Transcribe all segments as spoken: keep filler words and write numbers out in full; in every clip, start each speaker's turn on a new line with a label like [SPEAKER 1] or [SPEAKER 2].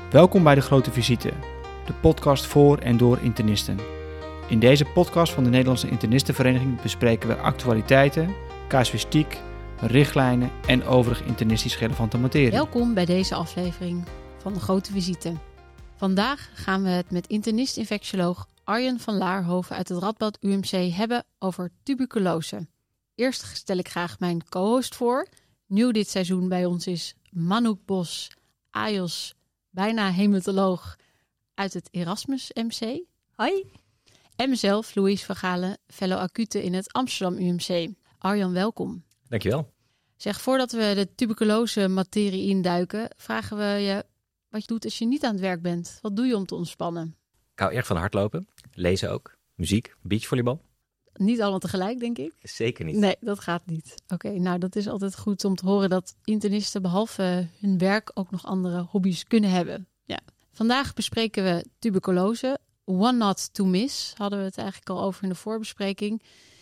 [SPEAKER 1] Welkom bij De Grote Visite, de podcast voor en door internisten. In deze podcast van de Nederlandse Internistenvereniging bespreken we actualiteiten, casuïstiek, richtlijnen en overig internistisch relevante materie.
[SPEAKER 2] Welkom bij deze aflevering van De Grote Visite. Vandaag gaan we het met internist-infectioloog Arjen van Laarhoven uit het Radboud U M C hebben over tuberculose. Eerst stel ik graag mijn co-host voor. Nieuw dit seizoen bij ons is Manouk Bos, A J O S, bijna hematoloog uit het Erasmus M C.
[SPEAKER 3] Hoi.
[SPEAKER 2] En mezelf, Louise van Galen, fellow acute in het Amsterdam U M C. Arjan, welkom.
[SPEAKER 4] Dankjewel.
[SPEAKER 2] Zeg, voordat we de tuberculose materie induiken, vragen we je wat je doet als je niet aan het werk bent. Wat doe je om te ontspannen?
[SPEAKER 4] Ik hou erg van hardlopen, lezen ook, muziek, beachvolleybal.
[SPEAKER 2] Niet allemaal tegelijk, denk ik?
[SPEAKER 4] Zeker niet.
[SPEAKER 2] Nee, dat gaat niet. Oké, okay, nou dat is altijd goed om te horen dat internisten behalve hun werk ook nog andere hobby's kunnen hebben. Ja. Vandaag bespreken we tuberculose. One not to miss, hadden we het eigenlijk al over in de voorbespreking.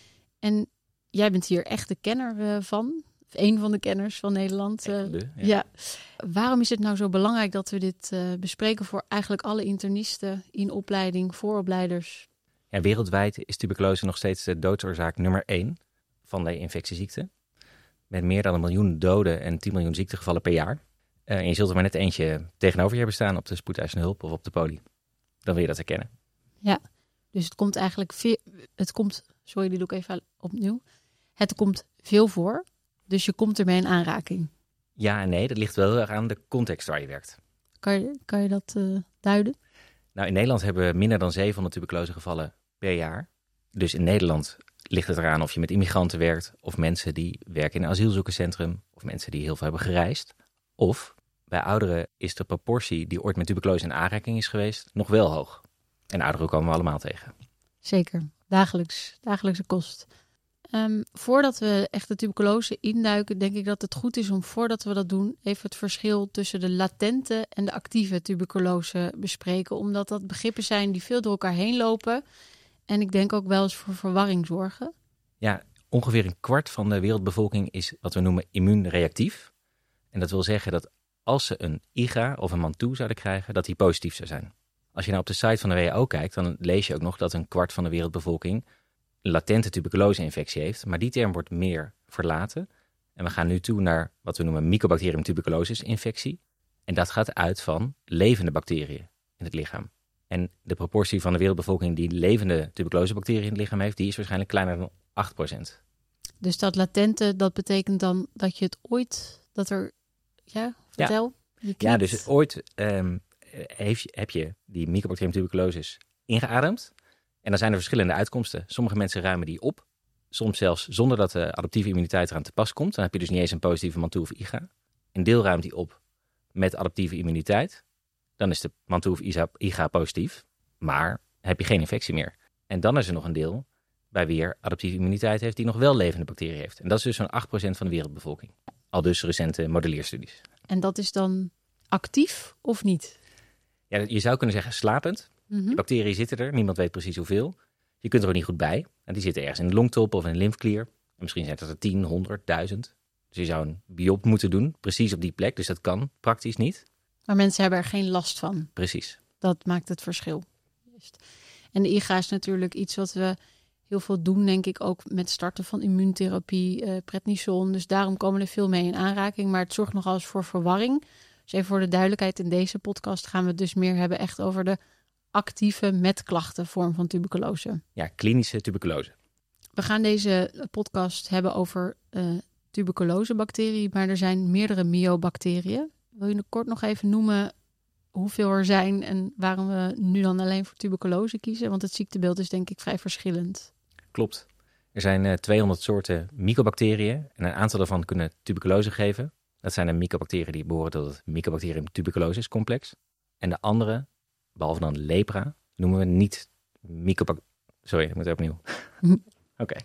[SPEAKER 2] En jij bent hier echt de kenner uh, van. Of een van de kenners van Nederland. Uh,
[SPEAKER 4] de, ja.
[SPEAKER 2] ja. Waarom is het nou zo belangrijk dat we dit uh, bespreken voor eigenlijk alle internisten in opleiding, vooropleiders?
[SPEAKER 4] Ja, wereldwijd is tuberculose nog steeds de doodsoorzaak nummer één van de infectieziekte. Met meer dan een miljoen doden en tien miljoen ziektegevallen per jaar. Uh, en je zult er maar net eentje tegenover je hebben staan op de spoedeisende hulp of op de poli. Dan wil je dat herkennen.
[SPEAKER 2] Ja, dus het komt eigenlijk veel, het komt, sorry, die doe ik even opnieuw. Het komt veel voor, dus je komt ermee in aanraking.
[SPEAKER 4] Ja en nee, dat ligt wel heel erg aan de context waar je werkt.
[SPEAKER 2] Kan je, kan je dat uh, duiden?
[SPEAKER 4] Nou, in Nederland hebben we minder dan zevenhonderd tuberculosegevallen per jaar. Dus in Nederland ligt het eraan of je met immigranten werkt, of mensen die werken in een asielzoekerscentrum, of mensen die heel veel hebben gereisd. Of bij ouderen is de proportie die ooit met tuberculose in aanraking is geweest nog wel hoog. En ouderen komen we allemaal tegen.
[SPEAKER 2] Zeker, dagelijks, dagelijkse kost. Um, voordat we echt de tuberculose induiken, denk ik dat het goed is om voordat we dat doen even het verschil tussen de latente en de actieve tuberculose bespreken. Omdat dat begrippen zijn die veel door elkaar heen lopen. En ik denk ook wel eens voor verwarring zorgen.
[SPEAKER 4] Ja, ongeveer een kwart van de wereldbevolking is wat we noemen immuunreactief. En dat wil zeggen dat als ze een I G A of een Mantoux zouden krijgen, dat die positief zou zijn. Als je nou op de site van de W H O kijkt, dan lees je ook nog dat een kwart van de wereldbevolking een latente tuberculose-infectie heeft. Maar die term wordt meer verlaten. En we gaan nu toe naar wat we noemen Mycobacterium tuberculosis-infectie. En dat gaat uit van levende bacteriën in het lichaam. En de proportie van de wereldbevolking die levende tuberculosebacteriën in het lichaam heeft, die is waarschijnlijk kleiner dan acht procent.
[SPEAKER 2] Dus dat latente, dat betekent dan dat je het ooit, dat er, ja, vertel.
[SPEAKER 4] Ja, ja dus ooit um, heeft, heb je die Mycobacterium tuberculosis ingeademd. En dan zijn er verschillende uitkomsten. Sommige mensen ruimen die op. Soms zelfs zonder dat de adaptieve immuniteit eraan te pas komt. Dan heb je dus niet eens een positieve Mantoux of I G A. Een deel ruimt die op met adaptieve immuniteit. Dan is de Mantoux of I G A positief. Maar heb je geen infectie meer. En dan is er nog een deel bij wie er adaptieve immuniteit heeft die nog wel levende bacteriën heeft. En dat is dus zo'n acht procent van de wereldbevolking. Al dus recente modelleerstudies.
[SPEAKER 2] En dat is dan actief of niet?
[SPEAKER 4] Ja, je zou kunnen zeggen slapend.
[SPEAKER 2] Mm-hmm.
[SPEAKER 4] Die bacteriën zitten er, niemand weet precies hoeveel. Je kunt er ook niet goed bij. En die zitten ergens in de longtop of in de lymfeklier. En misschien zijn het er tien, honderd, duizend. Dus je zou een biop moeten doen, precies op die plek. Dus dat kan praktisch niet.
[SPEAKER 2] Maar mensen hebben er geen last van.
[SPEAKER 4] Precies.
[SPEAKER 2] Dat maakt het verschil. En de I G A is natuurlijk iets wat we heel veel doen, denk ik, ook met starten van immuuntherapie, uh, prednison. Dus daarom komen er veel mee in aanraking. Maar het zorgt nogal eens voor verwarring. Dus even voor de duidelijkheid, in deze podcast gaan we het dus meer hebben echt over de actieve met klachten vorm van tuberculose.
[SPEAKER 4] Ja, klinische tuberculose.
[SPEAKER 2] We gaan deze podcast hebben over uh, tuberculosebacteriën, maar er zijn meerdere myobacteriën. Wil je kort nog even noemen hoeveel er zijn en waarom we nu dan alleen voor tuberculose kiezen? Want het ziektebeeld is denk ik vrij verschillend.
[SPEAKER 4] Klopt. Er zijn uh, tweehonderd soorten mycobacteriën en een aantal daarvan kunnen tuberculose geven. Dat zijn de mycobacteriën die behoren tot het Mycobacterium tuberculosis complex. En de andere, behalve dan lepra, noemen we niet mycobacterium. Sorry, ik moet opnieuw. Oké. Okay.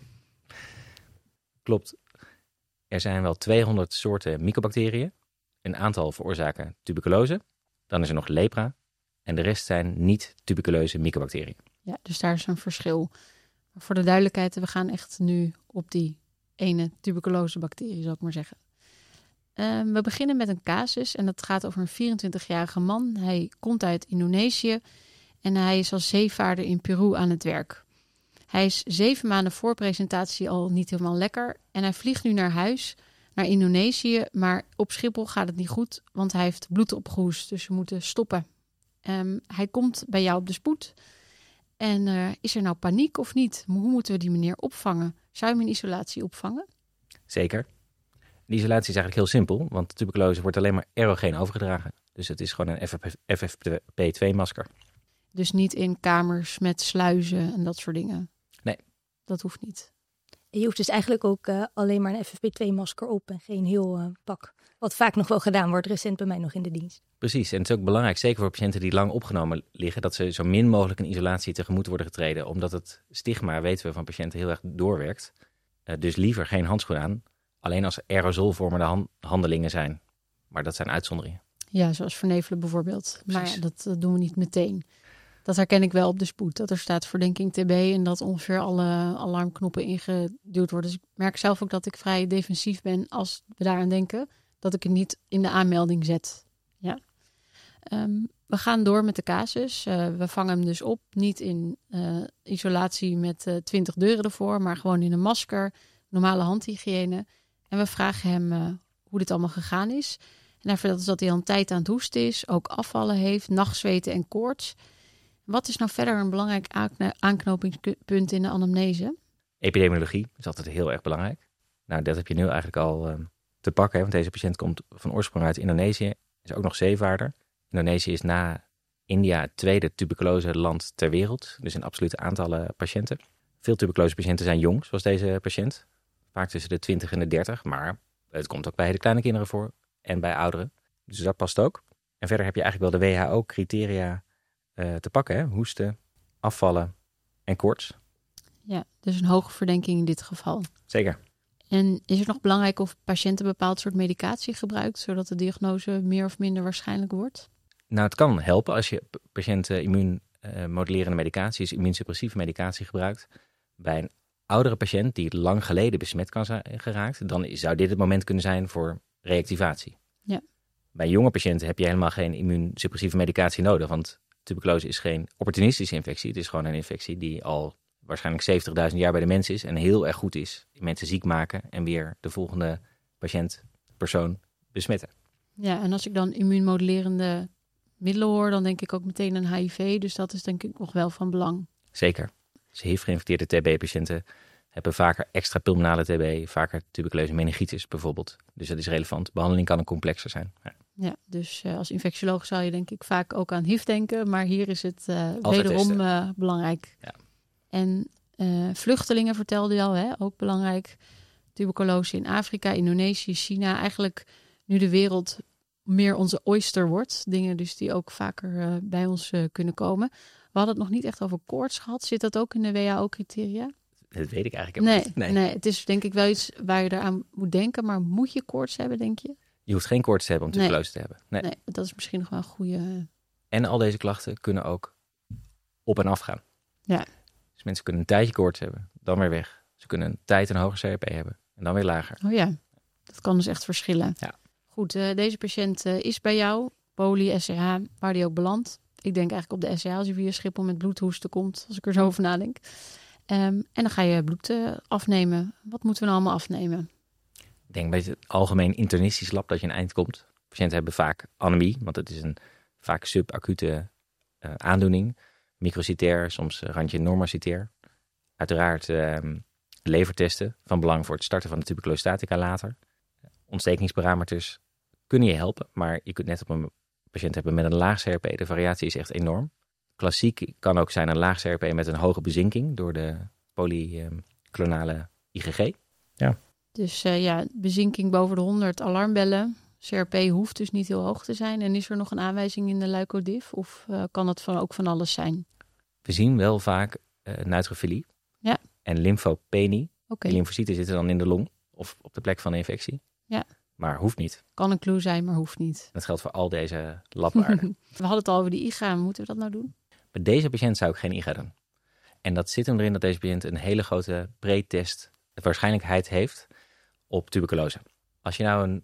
[SPEAKER 4] Klopt. Er zijn wel tweehonderd soorten mycobacteriën. Een aantal veroorzaken tuberculose. Dan is er nog lepra. En de rest zijn niet tuberculeuze mycobacteriën.
[SPEAKER 2] Ja, dus daar is een verschil. Maar voor de duidelijkheid, we gaan echt nu op die ene tuberculosebacterie, zou ik maar zeggen. Um, we beginnen met een casus en dat gaat over een vierentwintigjarige man. Hij komt uit Indonesië en hij is als zeevaarder in Peru aan het werk. Hij is zeven maanden voor presentatie al niet helemaal lekker en hij vliegt nu naar huis, naar Indonesië. Maar op Schiphol gaat het niet goed, want hij heeft bloed opgehoest, dus we moeten stoppen. Um, hij komt bij jou op de spoed. En uh, is er nou paniek of niet? Hoe moeten we die meneer opvangen? Zou je hem in isolatie opvangen?
[SPEAKER 4] Zeker. De isolatie is eigenlijk heel simpel, want de tuberculose wordt alleen maar aerogeen overgedragen. Dus het is gewoon een F F P twee masker.
[SPEAKER 2] Dus niet in kamers met sluizen en dat soort dingen?
[SPEAKER 4] Nee.
[SPEAKER 2] Dat hoeft niet.
[SPEAKER 3] Je hoeft dus eigenlijk ook uh, alleen maar een F F P twee masker op en geen heel uh, pak. Wat vaak nog wel gedaan wordt, recent bij mij nog in de dienst.
[SPEAKER 4] Precies, en het is ook belangrijk, zeker voor patiënten die lang opgenomen liggen, dat ze zo min mogelijk een isolatie tegemoet worden getreden. Omdat het stigma, weten we van patiënten, heel erg doorwerkt. Uh, dus liever geen handschoen aan, alleen als er aerosolvormende han- handelingen zijn. Maar dat zijn uitzonderingen.
[SPEAKER 2] Ja, zoals vernevelen bijvoorbeeld.
[SPEAKER 4] Precies.
[SPEAKER 2] Maar ja, dat, dat doen we niet meteen. Dat herken ik wel op de spoed, dat er staat verdenking T B en dat ongeveer alle alarmknoppen ingeduwd worden. Dus ik merk zelf ook dat ik vrij defensief ben als we daaraan denken, dat ik het niet in de aanmelding zet. Ja. Um, we gaan door met de casus. Uh, we vangen hem dus op, niet in uh, isolatie met uh, twintig deuren ervoor, maar gewoon in een masker, normale handhygiëne. En we vragen hem uh, hoe dit allemaal gegaan is. En hij vertelt dat hij al een tijd aan het hoesten is, ook afvallen heeft, nachtzweten en koorts. Wat is nou verder een belangrijk aanknopingspunt in de anamnese?
[SPEAKER 4] Epidemiologie is altijd heel erg belangrijk. Nou, dat heb je nu eigenlijk al uh, te pakken, hè, want deze patiënt komt van oorsprong uit Indonesië, is ook nog zeevaarder. Indonesië is na India het tweede tuberculose land ter wereld, dus in absolute aantallen patiënten. Veel tuberculose patiënten zijn jong, zoals deze patiënt. Vaak tussen de twintig en de dertig, maar het komt ook bij hele kleine kinderen voor en bij ouderen. Dus dat past ook. En verder heb je eigenlijk wel de W H O-criteria uh, te pakken, hè? Hoesten, afvallen en koorts.
[SPEAKER 2] Ja, dus een hoge verdenking in dit geval.
[SPEAKER 4] Zeker.
[SPEAKER 2] En is het nog belangrijk of patiënten een bepaald soort medicatie gebruikt, zodat de diagnose meer of minder waarschijnlijk wordt?
[SPEAKER 4] Nou, het kan helpen als je patiënten immuunmodulerende medicatie, dus immuunsuppressieve medicatie gebruikt. Bij een oudere patiënt die lang geleden besmet kan zijn geraakt, dan zou dit het moment kunnen zijn voor reactivatie.
[SPEAKER 2] Ja.
[SPEAKER 4] Bij jonge patiënten heb je helemaal geen immuunsuppressieve medicatie nodig, want tuberculose is geen opportunistische infectie. Het is gewoon een infectie die al waarschijnlijk zeventigduizend jaar bij de mens is en heel erg goed is in mensen ziek maken en weer de volgende patiënt, persoon besmetten.
[SPEAKER 2] Ja, en als ik dan immuunmodulerende middelen hoor, dan denk ik ook meteen aan H I V. Dus dat is denk ik nog wel van belang.
[SPEAKER 4] Zeker. Dus H I V-geïnfecteerde T B-patiënten hebben vaker extrapulmonale T B, vaker tuberculeuze meningitis bijvoorbeeld. Dus dat is relevant. Behandeling kan een complexer zijn. Ja,
[SPEAKER 2] ja dus uh, als infectioloog zou je denk ik vaak ook aan H I V denken, maar hier is het uh, wederom uh, belangrijk.
[SPEAKER 4] Ja.
[SPEAKER 2] En uh, vluchtelingen vertelde je al, hè, ook belangrijk. Tuberculose in Afrika, Indonesië, China. Eigenlijk nu de wereld meer onze oyster wordt. Dingen dus die ook vaker uh, bij ons uh, kunnen komen. We hadden het nog niet echt over koorts gehad. Zit dat ook in de W H O-criteria?
[SPEAKER 4] Dat weet ik eigenlijk helemaal
[SPEAKER 2] nee,
[SPEAKER 4] niet. Nee.
[SPEAKER 2] nee, het is denk ik wel iets waar je eraan moet denken. Maar moet je koorts hebben, denk je?
[SPEAKER 4] Je hoeft geen koorts te hebben om tuberculose nee. te hebben. Nee.
[SPEAKER 2] nee, dat is misschien nog wel een goede...
[SPEAKER 4] En al deze klachten kunnen ook op en af gaan.
[SPEAKER 2] Ja.
[SPEAKER 4] Dus mensen kunnen een tijdje koorts hebben, dan weer weg. Ze kunnen een tijd een hoger C R P hebben en dan weer lager.
[SPEAKER 2] Oh ja, dat kan dus echt verschillen.
[SPEAKER 4] Ja.
[SPEAKER 2] Goed, uh, deze patiënt uh, is bij jou, poli, S C H, waar die ook belandt. Ik denk eigenlijk op de S C H als je via Schiphol met bloedhoesten komt, als ik er zo over nadenk. Um, en dan ga je bloed uh, afnemen. Wat moeten we nou allemaal afnemen?
[SPEAKER 4] Ik denk bij het algemeen internistisch lab dat je een eind komt. Patiënten hebben vaak anemie, want het is een vaak subacute uh, aandoening. Microcytair, soms randje normocytair. Uiteraard uh, levertesten van belang voor het starten van de tuberculosestatica later. Ontstekingsparameters kunnen je helpen, maar je kunt net op een patiënt hebben met een laag C R P. De variatie is echt enorm. Klassiek kan ook zijn een laag C R P met een hoge bezinking door de polyclonale I G G. Ja.
[SPEAKER 2] Dus uh, ja, bezinking boven de honderd, alarmbellen. C R P hoeft dus niet heel hoog te zijn. En is er nog een aanwijzing in de leukodif? Of uh, kan het van, ook van alles zijn?
[SPEAKER 4] We zien wel vaak uh, neutrofilie
[SPEAKER 2] ja.
[SPEAKER 4] en lymfopenie.
[SPEAKER 2] Okay.
[SPEAKER 4] Lymfocyten zitten dan in de long of op de plek van de infectie.
[SPEAKER 2] Ja.
[SPEAKER 4] Maar hoeft niet.
[SPEAKER 2] Kan een clue zijn, maar hoeft niet.
[SPEAKER 4] Dat geldt voor al deze labwaarden.
[SPEAKER 2] We hadden het al over die I G A. Moeten we dat nou doen?
[SPEAKER 4] Bij deze patiënt zou ik geen I G A doen. En dat zit hem erin dat deze patiënt een hele grote pretest waarschijnlijkheid heeft op tuberculose. Als je nou een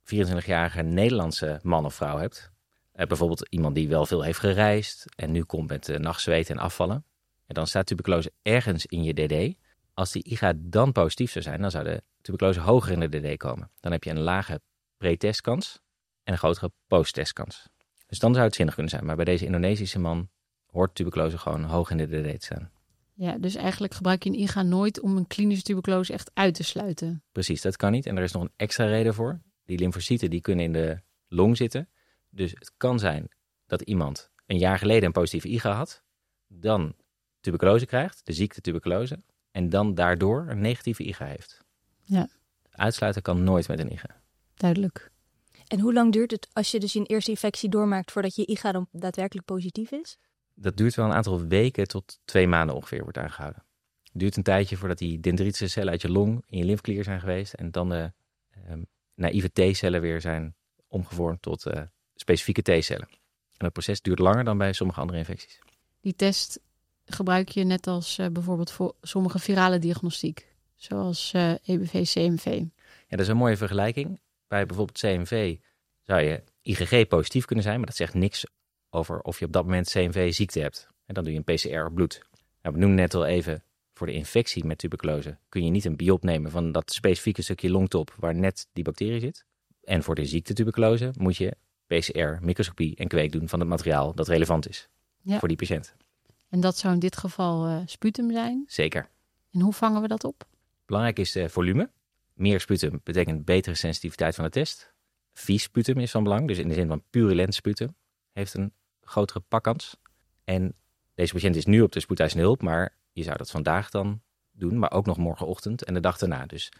[SPEAKER 4] vierentwintigjarige Nederlandse man of vrouw hebt, uh, bijvoorbeeld iemand die wel veel heeft gereisd en nu komt met uh, nachtzweet en afvallen, en dan staat tuberculose ergens in je D D. Als die I G A dan positief zou zijn, dan zou de tuberculose hoger in de D D komen. Dan heb je een lage pre-testkans en een grotere post-testkans. Dus dan zou het zinnig kunnen zijn. Maar bij deze Indonesische man hoort tuberculose gewoon hoog in de D D te staan.
[SPEAKER 2] Ja, dus eigenlijk gebruik je een I G A nooit om een klinische tuberculose echt uit te sluiten.
[SPEAKER 4] Precies, dat kan niet. En er is nog een extra reden voor. Die lymfocyten die kunnen in de long zitten. Dus het kan zijn dat iemand een jaar geleden een positieve I G A had, dan tuberculose krijgt, de ziekte tuberculose, en dan daardoor een negatieve I G A heeft.
[SPEAKER 2] Ja.
[SPEAKER 4] Uitsluiten kan nooit met een I G A.
[SPEAKER 2] Duidelijk.
[SPEAKER 3] En hoe lang duurt het als je dus een eerste infectie doormaakt voordat je I G A dan daadwerkelijk positief is?
[SPEAKER 4] Dat duurt wel een aantal weken tot twee maanden ongeveer wordt aangehouden. Het duurt een tijdje voordat die dendritische cellen uit je long in je lymfeklier zijn geweest en dan de um, naïeve T-cellen weer zijn omgevormd tot uh, specifieke T-cellen. En dat proces duurt langer dan bij sommige andere infecties.
[SPEAKER 2] Die test gebruik je net als uh, bijvoorbeeld voor sommige virale diagnostiek, zoals uh, E B V, C M V.
[SPEAKER 4] Ja, dat is een mooie vergelijking. Bij bijvoorbeeld C M V zou je I G G positief kunnen zijn, maar dat zegt niks over of je op dat moment C M V-ziekte hebt. En dan doe je een P C R op bloed. Nou, we noemen net al even, voor de infectie met tuberculose kun je niet een biop nemen van dat specifieke stukje longtop waar net die bacterie zit. En voor de ziekte tuberculose moet je P C R, microscopie en kweek doen van het materiaal dat relevant is ja. voor die patiënt.
[SPEAKER 2] En dat zou in dit geval uh, sputum zijn?
[SPEAKER 4] Zeker.
[SPEAKER 2] En hoe vangen we dat op?
[SPEAKER 4] Belangrijk is uh, volume. Meer sputum betekent betere sensitiviteit van de test. Vies sputum is van belang, dus in de zin van purulent sputum heeft een grotere pakkans. En deze patiënt is nu op de spoedeisende hulp, maar je zou dat vandaag dan doen, maar ook nog morgenochtend en de dag daarna. Dus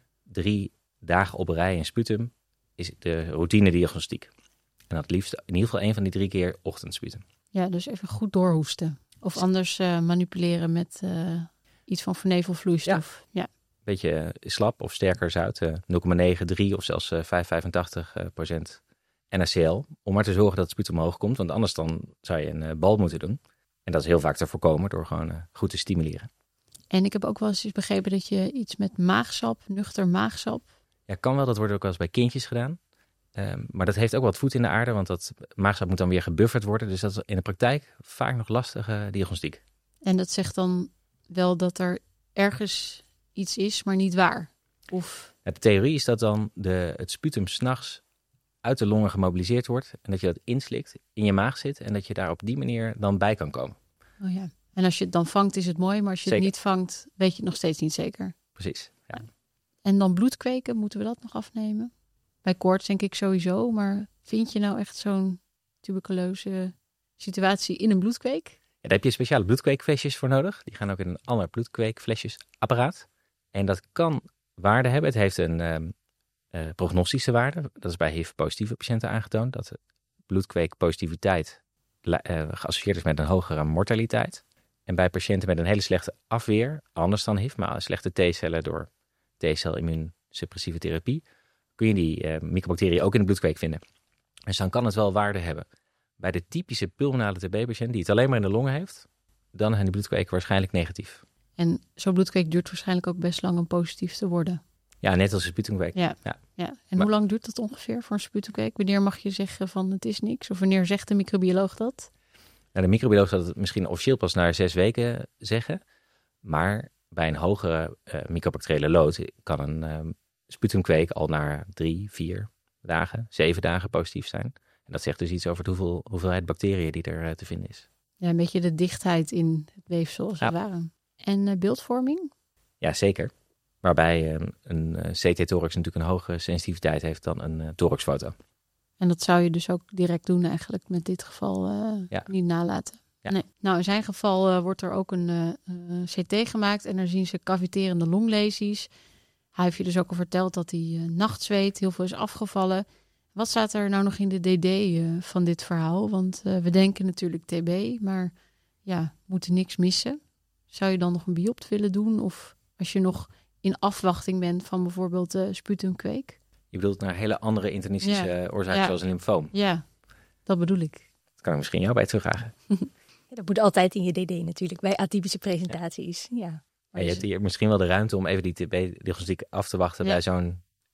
[SPEAKER 4] drie dagen op een rij in sputum is de routine diagnostiek. En dat liefst in ieder geval één van die drie keer ochtendsputum.
[SPEAKER 2] Ja, dus even goed doorhoesten. Of anders uh, manipuleren met uh, iets van vernevelvloeistof. Ja. ja.
[SPEAKER 4] Beetje slap of sterker zout, uh, nul komma negen, drie of zelfs uh, vijf komma vijfentachtig procent N A C L. Om maar te zorgen dat het sputum omhoog komt, want anders dan zou je een uh, bal moeten doen. En dat is heel vaak te voorkomen door gewoon uh, goed te stimuleren.
[SPEAKER 2] En ik heb ook wel eens begrepen dat je iets met maagsap, nuchter maagsap.
[SPEAKER 4] Ja, kan wel. Dat wordt ook wel eens bij kindjes gedaan. Um, maar dat heeft ook wat voet in de aarde, want dat maagsap moet dan weer gebufferd worden. Dus dat is in de praktijk vaak nog lastige diagnostiek.
[SPEAKER 2] En dat zegt dan wel dat er ergens iets is, maar niet waar? Of...
[SPEAKER 4] Ja, de theorie is dat dan de, het sputum 's nachts uit de longen gemobiliseerd wordt en dat je dat inslikt, in je maag zit en dat je daar op die manier dan bij kan komen.
[SPEAKER 2] Oh ja. En als je het dan vangt is het mooi, maar als je
[SPEAKER 4] zeker.
[SPEAKER 2] het niet vangt, weet je het nog steeds niet zeker.
[SPEAKER 4] Precies, ja.
[SPEAKER 2] En dan bloedkweken, moeten we dat nog afnemen? Bij koorts denk ik sowieso, maar vind je nou echt zo'n tuberculose situatie in een bloedkweek?
[SPEAKER 4] Ja, daar heb je speciale bloedkweekflesjes voor nodig. Die gaan ook in een ander bloedkweekflesjesapparaat. En dat kan waarde hebben. Het heeft een um, uh, prognostische waarde. Dat is bij H I V-positieve patiënten aangetoond. Dat bloedkweekpositiviteit uh, geassocieerd is met een hogere mortaliteit. En bij patiënten met een hele slechte afweer, anders dan H I V, maar slechte T-cellen door T-cel immuunsuppressieve therapie, kun je die uh, microbacteriën ook in de bloedkweek vinden. Dus dan kan het wel waarde hebben. Bij de typische pulmonale T B-patiënt die het alleen maar in de longen heeft, dan zijn die bloedkweken waarschijnlijk negatief.
[SPEAKER 2] En zo'n bloedkweek duurt waarschijnlijk ook best lang om positief te worden.
[SPEAKER 4] Ja, net als een sputumkweek.
[SPEAKER 2] Ja. ja. ja. En maar, hoe lang duurt dat ongeveer voor een sputumkweek? Wanneer mag je zeggen van het is niks? Of wanneer zegt de microbioloog dat?
[SPEAKER 4] Nou, de microbioloog zal het misschien officieel pas na zes weken zeggen. Maar bij een hogere uh, microbacteriële load kan een um, sputumkweek al na drie, vier dagen, zeven dagen positief zijn. En dat zegt dus iets over de hoeveel, hoeveelheid bacteriën die er uh, te vinden is.
[SPEAKER 2] Ja, een beetje de dichtheid in het weefsel als ja. het ware. En uh, beeldvorming?
[SPEAKER 4] Ja, zeker. Waarbij uh, een uh, C T-thorax natuurlijk een hogere sensitiviteit heeft dan een uh, thoraxfoto.
[SPEAKER 2] En dat zou je dus ook direct doen eigenlijk met dit geval uh, ja. niet nalaten. Ja. Nee. Nou, in zijn geval uh, wordt er ook een uh, uh, C T gemaakt en daar zien ze caviterende longlesies. Hij heeft je dus ook al verteld dat hij uh, nachtzweet, heel veel is afgevallen. Wat staat er nou nog in de D D uh, van dit verhaal? Want uh, we denken natuurlijk T B, maar ja, we moeten niks missen. Zou je dan nog een biopt willen doen? Of als je nog in afwachting bent van bijvoorbeeld uh, sputumkweek?
[SPEAKER 4] Je bedoelt naar hele andere internistische ja. oorzaken ja. zoals een lymfoom?
[SPEAKER 2] Ja, dat bedoel ik.
[SPEAKER 4] Dat kan ik misschien jou bij terugvragen.
[SPEAKER 3] Ja, dat moet altijd in je D D natuurlijk, bij atypische presentaties. Ja. Ja.
[SPEAKER 4] Ja, je hebt hier misschien wel de ruimte om even die T B-diagnostiek af te wachten ja. bij zo'n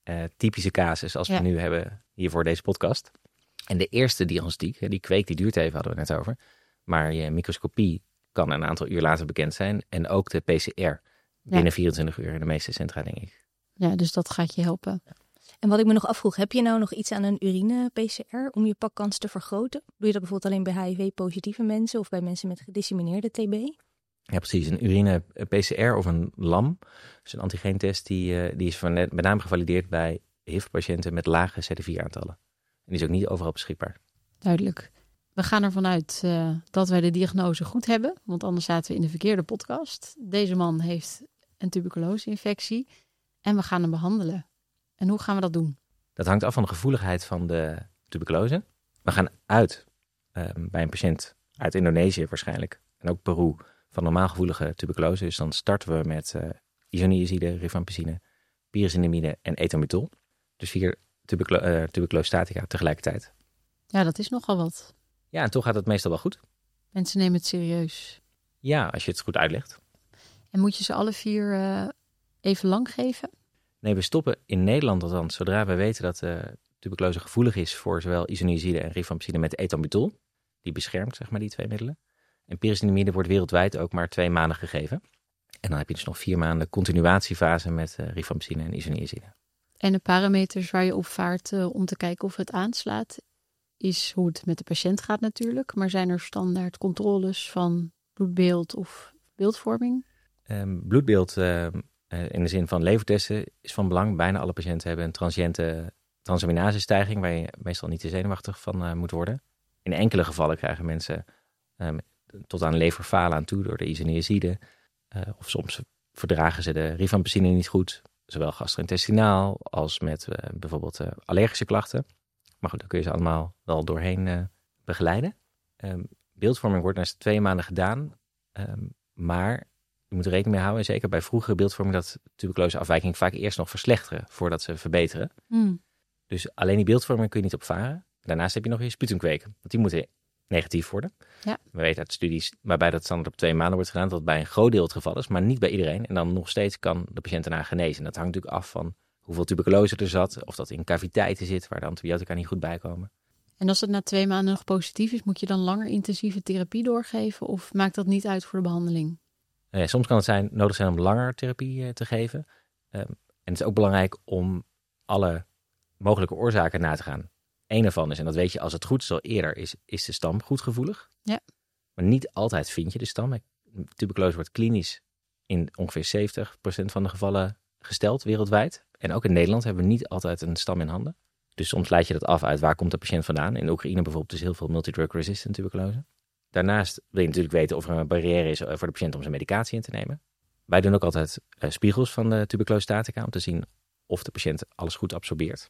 [SPEAKER 4] uh, typische casus als we
[SPEAKER 2] Ja.
[SPEAKER 4] nu hebben hier voor deze podcast. En de eerste diagnostiek, die kweek, die duurt even, hadden we het net over. Maar je microscopie kan een aantal uur later bekend zijn. En ook de P C R binnen
[SPEAKER 2] Ja.
[SPEAKER 4] vierentwintig uur in de meeste centra, denk ik.
[SPEAKER 2] Ja, dus dat gaat je helpen.
[SPEAKER 3] En wat ik me nog afvroeg, heb je nou nog iets aan een urine-P C R om je pakkans te vergroten? Doe je dat bijvoorbeeld alleen bij H I V-positieve mensen of bij mensen met gedissemineerde T B?
[SPEAKER 4] Ja, precies. Een urine-P C R of een L A M, dus een antigeentest, die, uh, die is van net, met name gevalideerd bij H I V-patiënten met lage C D vier aantallen. En die is ook niet overal beschikbaar.
[SPEAKER 2] Duidelijk. We gaan ervan uit uh, dat wij de diagnose goed hebben, want anders zaten we in de verkeerde podcast. Deze man heeft een tuberculose-infectie en we gaan hem behandelen. En hoe gaan we dat doen?
[SPEAKER 4] Dat hangt af van de gevoeligheid van de tuberculose. We gaan uit um, bij een patiënt uit Indonesië waarschijnlijk en ook Peru van normaal gevoelige tuberculose. Dus dan starten we met uh, isoniazide, rifampicine, pyrazinamide en etambutol. Dus vier tuberculo- uh, tuberculostatica tegelijkertijd.
[SPEAKER 2] Ja, dat is nogal wat.
[SPEAKER 4] Ja, en toch gaat het meestal wel goed.
[SPEAKER 2] Mensen nemen het serieus.
[SPEAKER 4] Ja, als je het goed uitlegt.
[SPEAKER 2] En moet je ze alle vier uh, even lang geven?
[SPEAKER 4] Nee, we stoppen in Nederland althans zodra we weten dat uh, tuberculose gevoelig is voor zowel isoniazide en rifampicine met etambutol. Die beschermt, zeg maar, die twee middelen. En pyrazinamide wordt wereldwijd ook maar twee maanden gegeven. En dan heb je dus nog vier maanden continuatiefase met uh, rifampicine en isoniazide.
[SPEAKER 2] En de parameters waar je op vaart uh, om te kijken of het aanslaat, is hoe het met de patiënt gaat natuurlijk. Maar zijn er standaard controles van bloedbeeld of beeldvorming?
[SPEAKER 4] Um, bloedbeeld uh, uh, in de zin van levertesten is van belang. Bijna alle patiënten hebben een transiënte transaminasestijging waar je meestal niet te zenuwachtig van uh, moet worden. In enkele gevallen krijgen mensen um, tot aan leverfalen aan toe door de isoniazide. Uh, of soms verdragen ze de rifampicine niet goed, zowel gastro-intestinaal als met uh, bijvoorbeeld uh, allergische klachten. Maar goed, dan kun je ze allemaal wel doorheen uh, begeleiden. Um, beeldvorming wordt na twee maanden gedaan, um, maar je moet er rekening mee houden, zeker bij vroegere beeldvorming, dat tuberculoseafwijking vaak eerst nog verslechteren voordat ze verbeteren.
[SPEAKER 2] Hmm.
[SPEAKER 4] Dus alleen die beeldvorming kun je niet opvaren. Daarnaast heb je nog je sputumkweken, want die moeten negatief worden.
[SPEAKER 2] Ja.
[SPEAKER 4] We weten uit studies waarbij dat standaard op twee maanden wordt gedaan, dat het bij een groot deel het geval is, maar niet bij iedereen. En dan nog steeds kan de patiënt daarna genezen. Dat hangt natuurlijk af van hoeveel tuberculose er zat, of dat in caviteiten zit waar de antibiotica niet goed bij komen.
[SPEAKER 2] En als het na twee maanden nog positief is, moet je dan langer intensieve therapie doorgeven of maakt dat niet uit voor de behandeling?
[SPEAKER 4] Uh, soms kan het zijn, nodig zijn om langer therapie uh, te geven. Um, en het is ook belangrijk om alle mogelijke oorzaken na te gaan. Eén daarvan is, en dat weet je als het goed is al eerder, is, is de stam goed gevoelig.
[SPEAKER 2] Ja.
[SPEAKER 4] Maar niet altijd vind je de stam. Tuberculose wordt klinisch in ongeveer zeventig procent van de gevallen gesteld wereldwijd. En ook in Nederland hebben we niet altijd een stam in handen. Dus soms leid je dat af uit waar komt de patiënt vandaan. In Oekraïne bijvoorbeeld is heel veel multidrug-resistant tuberculose. Daarnaast wil je natuurlijk weten of er een barrière is voor de patiënt om zijn medicatie in te nemen. Wij doen ook altijd uh, spiegels van de tuberculose-statica om te zien of de patiënt alles goed absorbeert.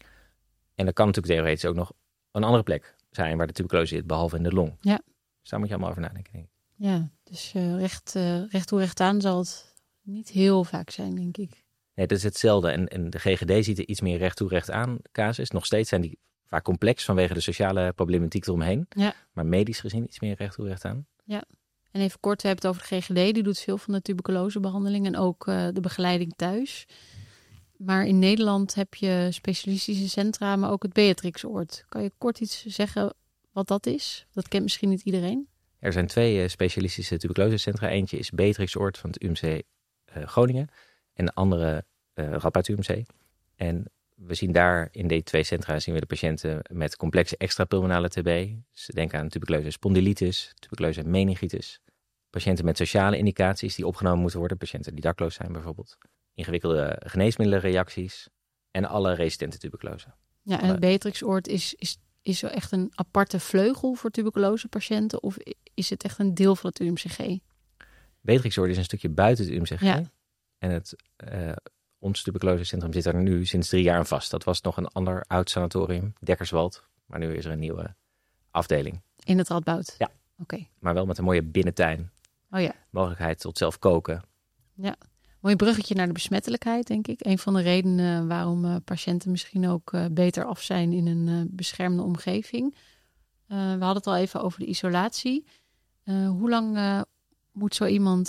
[SPEAKER 4] En dat kan natuurlijk theoretisch ook nog een andere plek zijn waar de tuberculose zit, behalve in de long.
[SPEAKER 2] Ja.
[SPEAKER 4] Dus daar moet je allemaal over nadenken, denk ik.
[SPEAKER 2] Ja, dus uh, recht, uh, recht toe recht aan zal het niet heel vaak zijn, denk ik.
[SPEAKER 4] Nee, dat is hetzelfde. En, en de G G D ziet er iets meer recht toe recht aan casus. Nog steeds zijn die vaak complex vanwege de sociale problematiek eromheen.
[SPEAKER 2] Ja.
[SPEAKER 4] Maar medisch gezien iets meer recht toe recht aan.
[SPEAKER 2] Ja. En even kort, we hebben het over de G G D. Die doet veel van de tuberculosebehandeling en ook uh, de begeleiding thuis. Maar in Nederland heb je specialistische centra, maar ook het Beatrixoord. Kan je kort iets zeggen wat dat is? Dat kent misschien niet iedereen.
[SPEAKER 4] Er zijn twee uh, specialistische tuberculosecentra. Eentje is Beatrixoord van het U M C uh, Groningen. En de andere uh, Radboud U M C. En we zien daar in die twee centra zien we de patiënten met complexe extrapulmonale T B. Dus denk aan tuberculose spondylitis, tuberculose meningitis. Patiënten met sociale indicaties die opgenomen moeten worden. Patiënten die dakloos zijn bijvoorbeeld. Ingewikkelde geneesmiddelenreacties. En alle resistente tuberculose.
[SPEAKER 2] Ja, en het Beatrixoord is, is, is zo echt een aparte vleugel voor tuberculosepatiënten? Of is het echt een deel van het U M C G?
[SPEAKER 4] Beatrixoord is een stukje buiten het U M C G.
[SPEAKER 2] Ja.
[SPEAKER 4] En het, uh, ons tuberculosecentrum zit er nu sinds drie jaar aan vast. Dat was nog een ander oud sanatorium, Dekkerswald. Maar nu is er een nieuwe afdeling.
[SPEAKER 2] In het Radboud?
[SPEAKER 4] Ja.
[SPEAKER 2] Oké. Okay.
[SPEAKER 4] Maar wel met een mooie binnentuin.
[SPEAKER 2] Oh ja.
[SPEAKER 4] Mogelijkheid tot zelf koken.
[SPEAKER 2] Ja. Mooi bruggetje naar de besmettelijkheid, denk ik. Een van de redenen waarom uh, patiënten misschien ook uh, beter af zijn in een uh, beschermde omgeving. Uh, we hadden het al even over de isolatie. Uh, hoe lang uh, moet zo iemand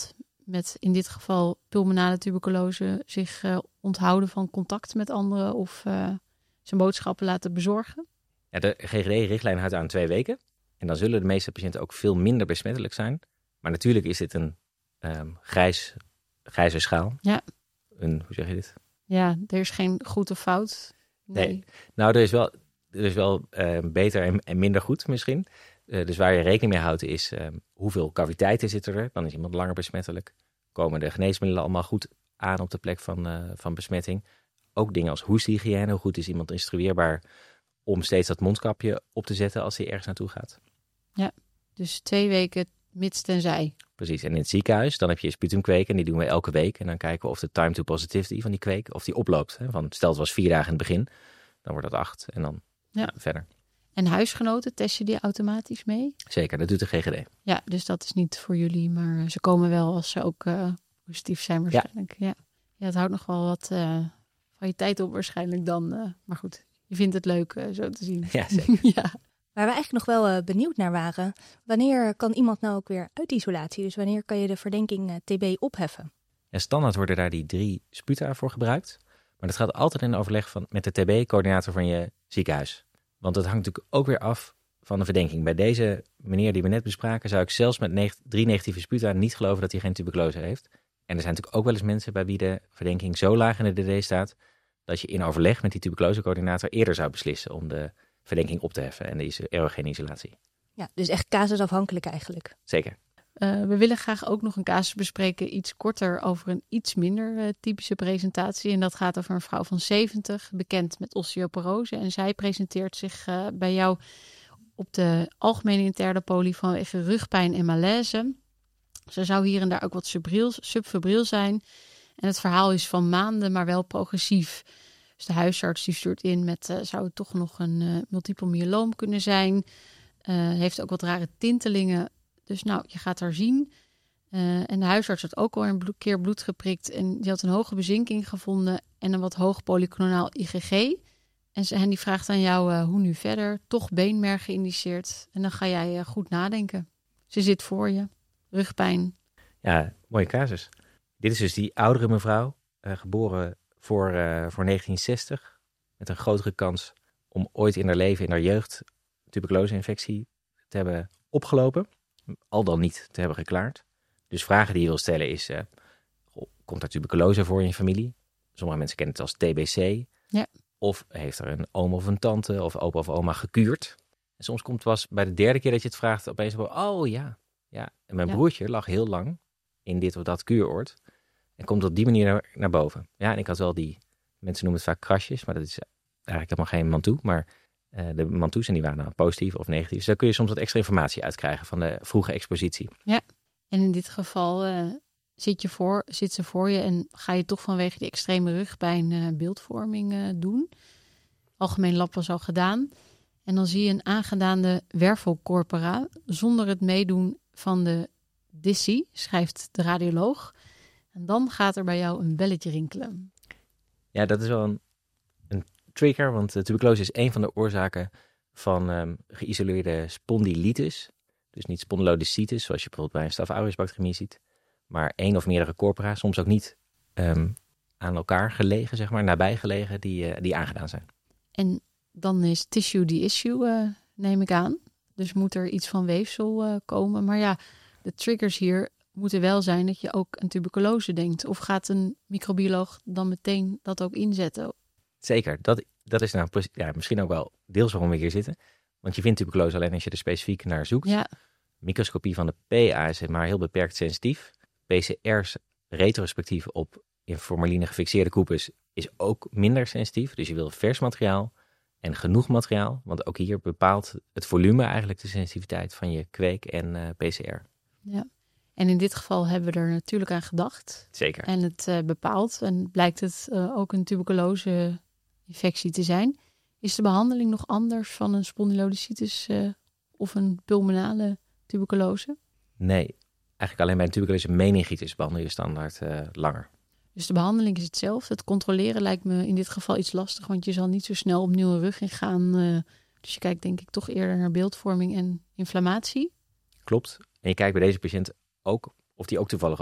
[SPEAKER 2] met in dit geval pulmonale tuberculose zich uh, onthouden van contact met anderen of uh, zijn boodschappen laten bezorgen?
[SPEAKER 4] Ja, de G G D-richtlijn houdt aan twee weken. En dan zullen de meeste patiënten ook veel minder besmettelijk zijn. Maar natuurlijk is dit een um, grijs, grijze schaal.
[SPEAKER 2] Ja.
[SPEAKER 4] Een, hoe zeg je dit?
[SPEAKER 2] Ja, er is geen goed of fout. Nee.
[SPEAKER 4] nee. Nou, er is wel, er is wel uh, beter en, en minder goed misschien. Uh, dus waar je rekening mee houdt is uh, hoeveel caviteiten zitten er. Dan is iemand langer besmettelijk. Komen de geneesmiddelen allemaal goed aan op de plek van, uh, van besmetting. Ook dingen als hoesthygiëne. Hoe goed is iemand instrueerbaar om steeds dat mondkapje op te zetten als hij ergens naartoe gaat.
[SPEAKER 2] Ja, dus twee weken mits tenzij.
[SPEAKER 4] Precies, en in het ziekenhuis dan heb je sputumkweken en die doen we elke week. En dan kijken we of de time to positivity van die kweek, of die oploopt. Hè? Van, stel het was vier dagen in het begin, dan wordt dat acht en dan ja. Ja, verder.
[SPEAKER 2] En huisgenoten, test je die automatisch mee?
[SPEAKER 4] Zeker, dat doet de G G D.
[SPEAKER 2] Ja, dus dat is niet voor jullie, maar ze komen wel als ze ook uh, positief zijn waarschijnlijk. Ja. Ja. Ja, het houdt nog wel wat uh, van je tijd op waarschijnlijk dan. Uh, maar goed, je vindt het leuk uh, zo te zien.
[SPEAKER 4] Ja, zeker.
[SPEAKER 2] Ja.
[SPEAKER 3] Waar we eigenlijk nog wel uh, benieuwd naar waren, wanneer kan iemand nou ook weer uit isolatie? Dus wanneer kan je de verdenking uh, T B opheffen?
[SPEAKER 4] En standaard worden daar die drie sputa voor gebruikt. Maar dat gaat altijd in overleg van, met de T B-coördinator van je ziekenhuis. Want dat hangt natuurlijk ook weer af van de verdenking. Bij deze meneer die we net bespraken, zou ik zelfs met neg- drie negatieve sputa niet geloven dat hij geen tuberculose heeft. En er zijn natuurlijk ook wel eens mensen bij wie de verdenking zo laag in de D D staat, dat je in overleg met die tuberculosecoördinator eerder zou beslissen om de verdenking op te heffen en de erogene isolatie.
[SPEAKER 3] Ja, dus echt casusafhankelijk eigenlijk.
[SPEAKER 4] Zeker.
[SPEAKER 2] Uh, we willen graag ook nog een casus bespreken, iets korter over een iets minder uh, typische presentatie. En dat gaat over een vrouw van zeventig, bekend met osteoporose. En zij presenteert zich uh, bij jou op de algemene interne poli vanwege rugpijn en malaise. Ze zou hier en daar ook wat subbriel, subfebriel zijn. En het verhaal is van maanden, maar wel progressief. Dus de huisarts die stuurt in met, uh, zou het toch nog een uh, multiple myeloom kunnen zijn? Uh, heeft ook wat rare tintelingen. Dus nou, je gaat haar zien. Uh, en de huisarts had ook al een blo- keer bloed geprikt. En die had een hoge bezinking gevonden en een wat hoog polyclonaal I G G. En, ze, en die vraagt aan jou uh, hoe nu verder. Toch beenmerg geïndiceerd. En dan ga jij uh, goed nadenken. Ze zit voor je. Rugpijn.
[SPEAKER 4] Ja, mooie casus. Dit is dus die oudere mevrouw, uh, geboren voor, uh, voor negentien zestig. Met een grotere kans om ooit in haar leven, in haar jeugd, tuberculose-infectie te hebben opgelopen. Al dan niet te hebben geklaard. Dus vragen die je wil stellen is, uh, komt er tuberculose voor in je familie? Sommige mensen kennen het als T B C.
[SPEAKER 2] Ja.
[SPEAKER 4] Of heeft er een oom of een tante of opa of oma gekuurd? En soms komt het was bij de derde keer dat je het vraagt opeens, oh ja, ja. En mijn
[SPEAKER 2] ja.
[SPEAKER 4] broertje lag heel lang in dit of dat kuuroord. En komt op die manier naar, naar boven. Ja, en ik had wel die, mensen noemen het vaak krasjes, maar dat is eigenlijk helemaal geen mantoe. Maar uh, de mantoes, en die waren nou positief of negatief. Dus daar kun je soms wat extra informatie uitkrijgen van de vroege expositie.
[SPEAKER 2] Ja, en in dit geval uh, zit, je voor, zit ze voor je en ga je toch vanwege die extreme rugpijn uh, beeldvorming uh, doen. Algemeen lab was al gedaan. En dan zie je een aangedaande wervelcorpora zonder het meedoen van de dissie, schrijft de radioloog. En dan gaat er bij jou een belletje rinkelen.
[SPEAKER 4] Ja, dat is wel een, een trigger, want uh, tuberculose is een van de oorzaken van um, geïsoleerde spondylitis. Dus niet spondylodiscitis, zoals je bijvoorbeeld bij een Staph aureus bacteriemie ziet. Maar één of meerdere corpora, soms ook niet um, aan elkaar gelegen, zeg maar, nabij gelegen, die, uh, die aangedaan zijn.
[SPEAKER 2] En dan is tissue the issue, uh, neem ik aan. Dus moet er iets van weefsel uh, komen. Maar ja, de triggers hier moeten wel zijn dat je ook aan tuberculose denkt. Of gaat een microbioloog dan meteen dat ook inzetten?
[SPEAKER 4] Zeker, dat, dat is nou ja, misschien ook wel deels waarom we hier zitten. Want je vindt tuberculose alleen als je er specifiek naar zoekt.
[SPEAKER 2] Ja.
[SPEAKER 4] Microscopie van de P A is maar heel beperkt sensitief. P C R's retrospectief op in formaline gefixeerde koepels is ook minder sensitief. Dus je wil vers materiaal en genoeg materiaal. Want ook hier bepaalt het volume eigenlijk de sensitiviteit van je kweek en uh, P C R.
[SPEAKER 2] Ja. En in dit geval hebben we er natuurlijk aan gedacht.
[SPEAKER 4] Zeker.
[SPEAKER 2] En het uh, bepaalt. En blijkt het uh, ook een tuberculose-infectie te zijn. Is de behandeling nog anders van een spondylodiscitis uh, of een pulmonale tuberculose?
[SPEAKER 4] Nee, eigenlijk alleen bij een tuberculose meningitis behandel je standaard uh, langer.
[SPEAKER 2] Dus de behandeling is hetzelfde. Het controleren lijkt me in dit geval iets lastig, want je zal niet zo snel opnieuw een rug ingaan. Uh, dus je kijkt denk ik toch eerder naar beeldvorming en inflammatie.
[SPEAKER 4] Klopt. En je kijkt bij deze patiënt ook of die ook toevallig ook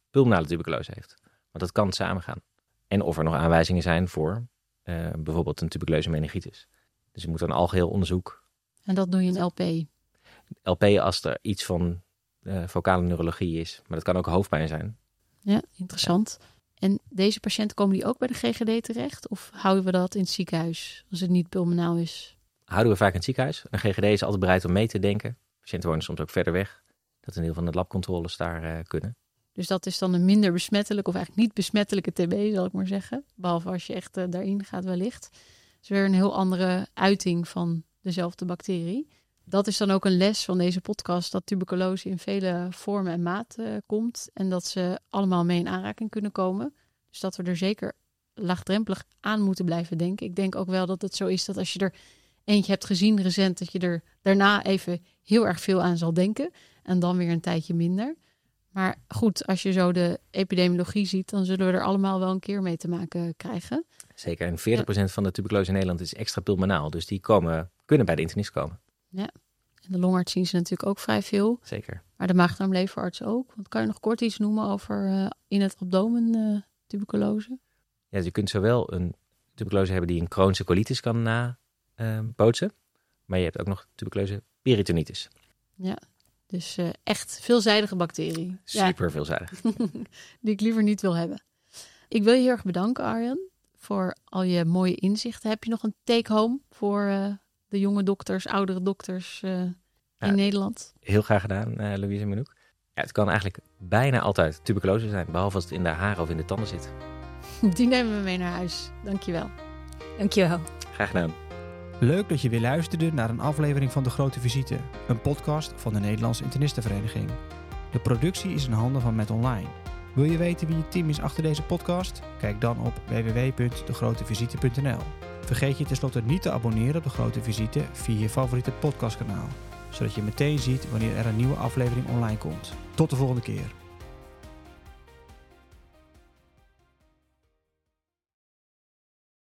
[SPEAKER 4] pulmonale tuberculose heeft. Want dat kan samengaan. En of er nog aanwijzingen zijn voor uh, bijvoorbeeld een tuberculeuze meningitis. Dus je moet een algeheel onderzoek.
[SPEAKER 2] En dat doe je in L P?
[SPEAKER 4] L P als er iets van uh, vocale neurologie is. Maar dat kan ook hoofdpijn zijn.
[SPEAKER 2] Ja, interessant. Ja. En deze patiënten, komen die ook bij de G G D terecht? Of houden we dat in het ziekenhuis als het niet pulmonaal is?
[SPEAKER 4] Houden we vaak in het ziekenhuis. Een G G D is altijd bereid om mee te denken. Patiënten wonen soms ook verder weg. Dat een deel van de labcontroles daar uh, kunnen.
[SPEAKER 2] Dus dat is dan een minder besmettelijk of eigenlijk niet besmettelijke T B, zal ik maar zeggen. Behalve als je echt uh, daarin gaat wellicht. Dat is weer een heel andere uiting van dezelfde bacterie. Dat is dan ook een les van deze podcast, dat tuberculose in vele vormen en maten uh, komt. En dat ze allemaal mee in aanraking kunnen komen. Dus dat we er zeker laagdrempelig aan moeten blijven denken. Ik denk ook wel dat het zo is dat als je er eentje hebt gezien recent, dat je er daarna even heel erg veel aan zal denken. En dan weer een tijdje minder. Maar goed, als je zo de epidemiologie ziet, dan zullen we er allemaal wel een keer mee te maken krijgen.
[SPEAKER 4] Zeker, en veertig procent ja. van de tuberculose in Nederland is extra pulmonaal. Dus die komen, kunnen bij de internist komen.
[SPEAKER 2] Ja, en de longarts zien ze natuurlijk ook vrij veel.
[SPEAKER 4] Zeker.
[SPEAKER 2] Maar de maag-darm-leverarts ook. Want kan je nog kort iets noemen over uh, in het abdomen uh, tuberculose?
[SPEAKER 4] Ja, dus je kunt zowel een tuberculose hebben die een chronische colitis kan nabootsen. Uh, maar je hebt ook nog tuberculose peritonitis.
[SPEAKER 2] Ja. Dus uh, echt veelzijdige bacterie.
[SPEAKER 4] Super
[SPEAKER 2] ja.
[SPEAKER 4] veelzijdig.
[SPEAKER 2] Die ik liever niet wil hebben. Ik wil je heel erg bedanken, Arjan, voor al je mooie inzichten. Heb je nog een take-home voor uh, de jonge dokters, oudere dokters uh, in ja, Nederland?
[SPEAKER 4] Heel graag gedaan, uh, Louise en Manouk. Ja, het kan eigenlijk bijna altijd tuberculose zijn, behalve als het in de haren of in de tanden zit.
[SPEAKER 2] Die nemen we mee naar huis. Dankjewel.
[SPEAKER 3] Dankjewel.
[SPEAKER 4] Graag gedaan.
[SPEAKER 1] Leuk dat je weer luisterde naar een aflevering van De Grote Visite, een podcast van de Nederlandse Internistenvereniging. De productie is in handen van Met Online. Wil je weten wie het team is achter deze podcast? Kijk dan op w w w punt de grote visite punt n l. Vergeet je tenslotte niet te abonneren op De Grote Visite via je favoriete podcastkanaal, zodat je meteen ziet wanneer er een nieuwe aflevering online komt. Tot de volgende keer.